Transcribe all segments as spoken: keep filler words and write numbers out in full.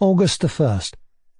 August the first.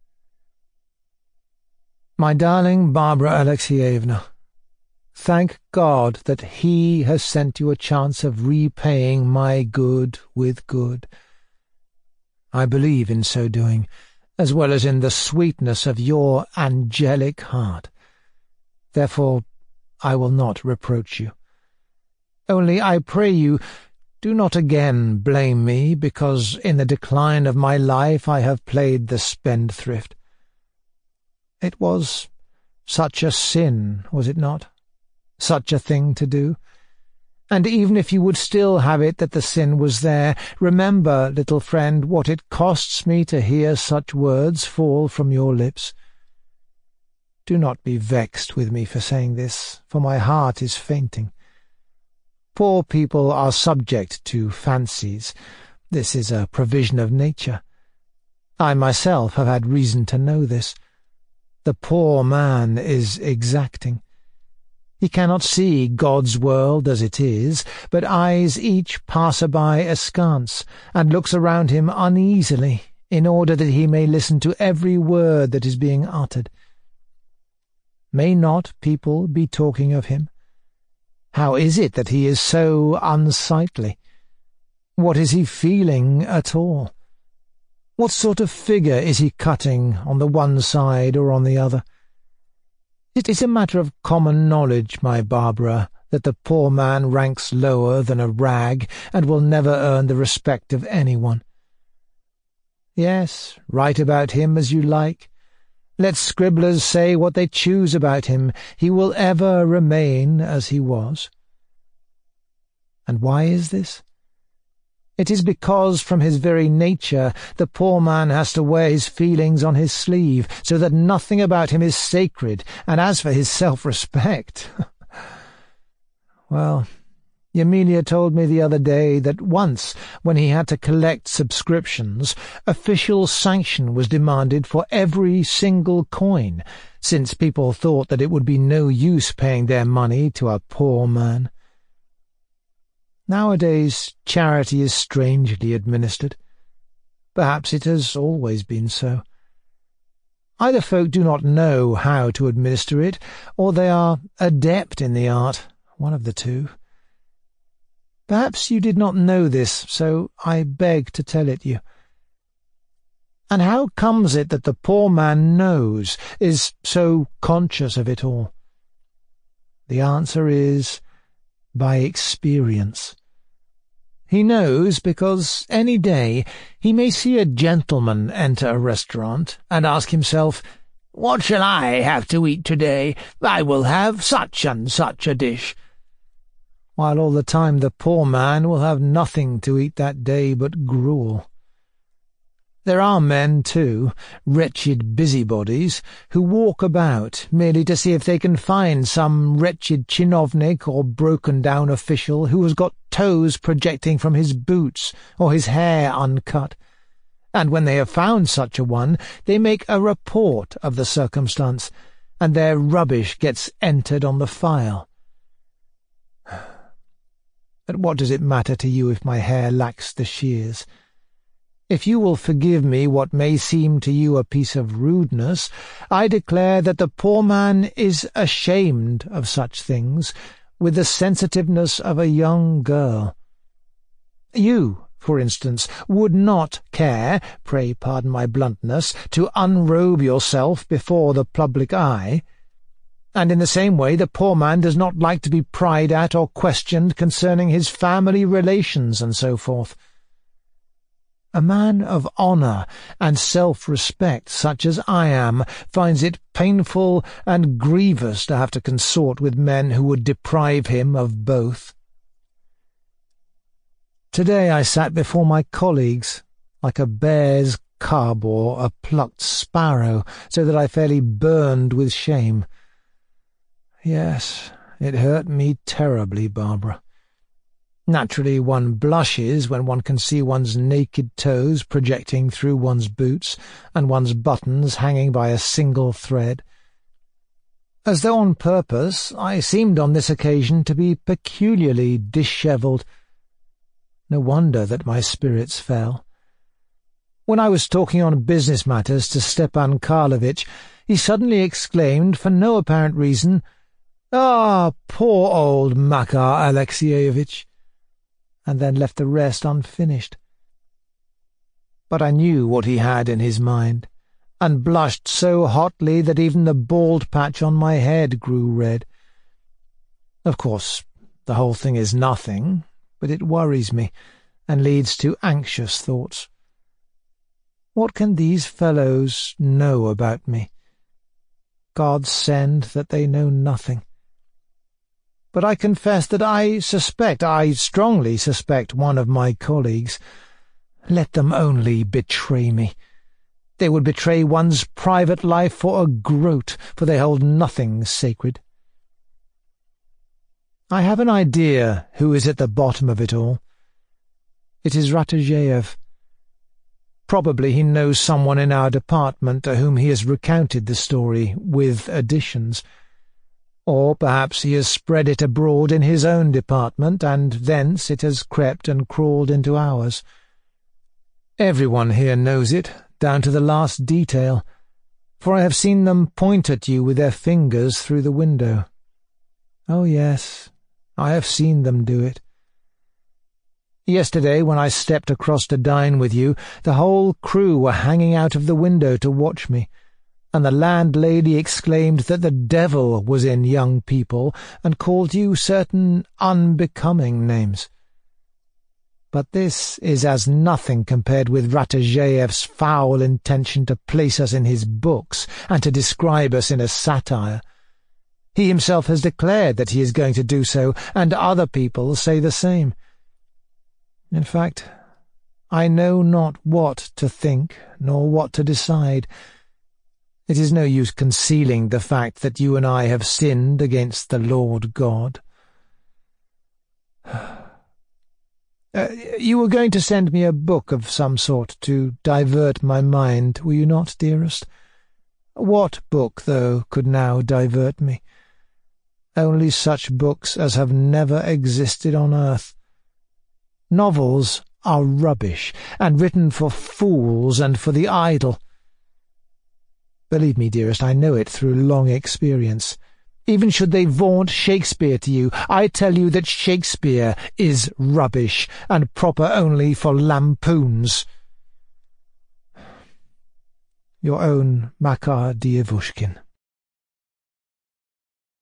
My darling Barbara Alexievna, thank God that He has sent you a chance of repaying my good with good. I believe in so doing, as well as in the sweetness of your angelic heart. Therefore I will not reproach you. Only I pray you, do not again blame me because in the decline of my life I have played the spendthrift. It was such a sin, was it not? Such a thing to do? And even if you would still have it that the sin was there, remember, little friend, what it costs me to hear such words fall from your lips. Do not be vexed with me for saying this, for my heart is fainting. Poor people are subject to fancies. This is a provision of nature. I myself have had reason to know this. The poor man is exacting. He cannot see God's world as it is, but eyes each passer-by askance, and looks around him uneasily, in order that he may listen to every word that is being uttered. May not people be talking of him? How is it that he is so unsightly? What is he feeling at all? What sort of figure is he cutting on the one side or on the other? It is a matter of common knowledge, my Barbara, that the poor man ranks lower than a rag and will never earn the respect of anyone. Yes, write about him as you like. Let scribblers say what they choose about him, he will ever remain as he was. And why is this? It is because from his very nature the poor man has to wear his feelings on his sleeve, so that nothing about him is sacred, and as for his self-respect— well, Emilia told me the other day that once, when he had to collect subscriptions, official sanction was demanded for every single coin, since people thought that it would be no use paying their money to a poor man. Nowadays charity is strangely administered. Perhaps it has always been so. Either folk do not know how to administer it, or they are adept in the art, one of the two. Perhaps you did not know this, so I beg to tell it you. And how comes it that the poor man knows, is so conscious of it all? The answer is by experience. He knows because any day he may see a gentleman enter a restaurant and ask himself, "What shall I have to eat today? I will have such and such a dish," while all the time the poor man will have nothing to eat that day but gruel. There are men, too, wretched busybodies, who walk about merely to see if they can find some wretched chinovnik or broken-down official who has got toes projecting from his boots or his hair uncut, and when they have found such a one, they make a report of the circumstance, and their rubbish gets entered on the file. But what does it matter to you if my hair lacks the shears? If you will forgive me what may seem to you a piece of rudeness, I declare that the poor man is ashamed of such things, with the sensitiveness of a young girl. You, for instance, would not care, pray pardon my bluntness, to unrobe yourself before the public eye. And in the same way the poor man does not like to be pried at or questioned concerning his family relations and so forth. A man of honour and self-respect, such as I am, finds it painful and grievous to have to consort with men who would deprive him of both. Today I sat before my colleagues, like a bear's cub or a plucked sparrow, so that I fairly burned with shame. Yes, it hurt me terribly, Barbara. Naturally, one blushes when one can see one's naked toes projecting through one's boots, and one's buttons hanging by a single thread. As though on purpose, I seemed on this occasion to be peculiarly dishevelled. No wonder that my spirits fell. When I was talking on business matters to Stepan Karlovich, he suddenly exclaimed, for no apparent reason, "Ah, poor old Makar Alexievich," and then left the rest unfinished. But I knew what he had in his mind, and blushed so hotly that even the bald patch on my head grew red. Of course, the whole thing is nothing, but it worries me, and leads to anxious thoughts. What can these fellows know about me? God send that they know nothing. But I confess that I suspect, I strongly suspect one of my colleagues. Let them only betray me. They would betray one's private life for a groat, for they hold nothing sacred. I have an idea who is at the bottom of it all. It is Ratajeyev. Probably he knows someone in our department to whom he has recounted the story, with additions. Or perhaps he has spread it abroad in his own department, and thence it has crept and crawled into ours. Everyone here knows it, down to the last detail, for I have seen them point at you with their fingers through the window. Oh, yes, I have seen them do it. Yesterday, when I stepped across to dine with you, the whole crew were hanging out of the window to watch me, and the landlady exclaimed that the devil was in young people, and called you certain unbecoming names. But this is as nothing compared with Ratajeyev's foul intention to place us in his books and to describe us in a satire. He himself has declared that he is going to do so, and other people say the same. In fact, I know not what to think, nor what to decide. It is no use concealing the fact that you and I have sinned against the Lord God. Uh, you were going to send me a book of some sort to divert my mind, were you not, dearest? What book, though, could now divert me? Only such books as have never existed on earth. Novels are rubbish, and written for fools and for the idle. Believe me, dearest, I know it through long experience. Even should they vaunt Shakespeare to you, I tell you that Shakespeare is rubbish, and proper only for lampoons. Your own Makar Dievushkin.